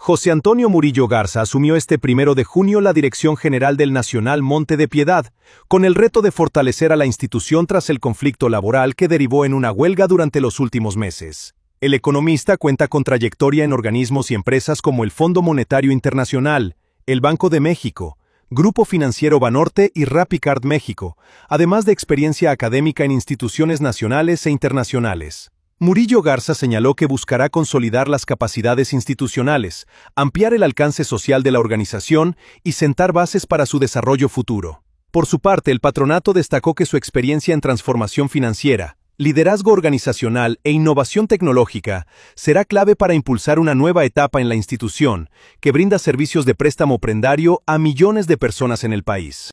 José Antonio Murillo Garza asumió este 1 de junio la dirección general del Nacional Monte de Piedad, con el reto de fortalecer a la institución tras el conflicto laboral que derivó en una huelga durante los últimos meses. El economista cuenta con trayectoria en organismos y empresas como el Fondo Monetario Internacional, el Banco de México, Grupo Financiero Banorte y Rapicard México, además de experiencia académica en instituciones nacionales e internacionales. Murillo Garza señaló que buscará consolidar las capacidades institucionales, ampliar el alcance social de la organización y sentar bases para su desarrollo futuro. Por su parte, el patronato destacó que su experiencia en transformación financiera, liderazgo organizacional e innovación tecnológica será clave para impulsar una nueva etapa en la institución que brinda servicios de préstamo prendario a millones de personas en el país.